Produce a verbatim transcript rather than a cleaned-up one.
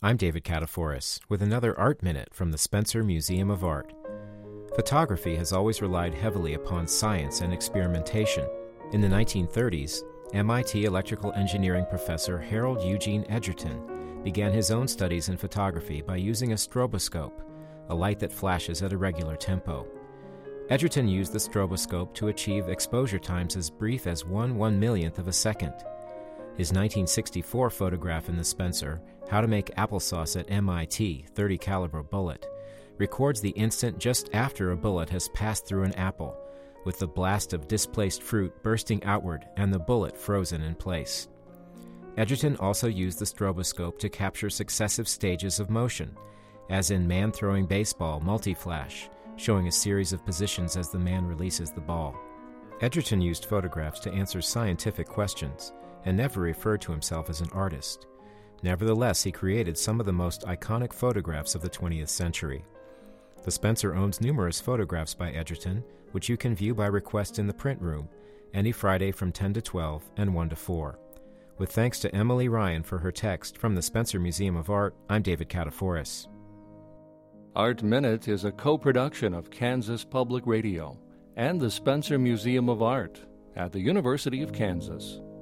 I'm David Kataforis with another Art Minute from the Spencer Museum of Art. Photography has always relied heavily upon science and experimentation. In the nineteen thirties, M I T electrical engineering professor Harold Eugene Edgerton began his own studies in photography by using a stroboscope, a light that flashes at a regular tempo. Edgerton used the stroboscope to achieve exposure times as brief as one one-millionth of a second. His nineteen sixty-four photograph in the Spencer, How to Make Applesauce at M I T, thirty caliber bullet, records the instant just after a bullet has passed through an apple, with the blast of displaced fruit bursting outward and the bullet frozen in place. Edgerton also used the stroboscope to capture successive stages of motion, as in Man Throwing Baseball Multi-Flash, showing a series of positions as the man releases the ball. Edgerton used photographs to answer scientific questions and never referred to himself as an artist. Nevertheless, he created some of the most iconic photographs of the twentieth century. The Spencer owns numerous photographs by Edgerton, which you can view by request in the print room, any Friday from ten to twelve and one to four. With thanks to Emily Ryan for her text from the Spencer Museum of Art, I'm David Kataforis. Art Minute is a co-production of Kansas Public Radio and the Spencer Museum of Art at the University of Kansas.